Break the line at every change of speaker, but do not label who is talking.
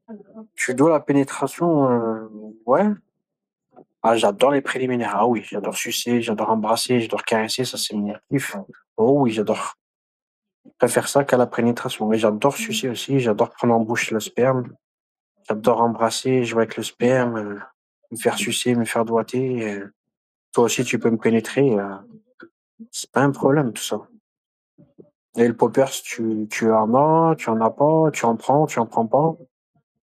Tu dois la pénétration, ouais. Ah, j'adore les préliminaires. Ah oui, j'adore sucer, j'adore embrasser, j'adore caresser, ça c'est mon kiff. Oh oui, j'adore. Je préfère ça qu'à la pénétration. Mais j'adore sucer aussi, j'adore prendre en bouche le sperme, j'adore embrasser, jouer avec le sperme, me faire sucer, me faire doigter. Toi aussi, tu peux me pénétrer. C'est pas un problème, tout ça. Et le poppers, tu en as pas, tu en prends pas.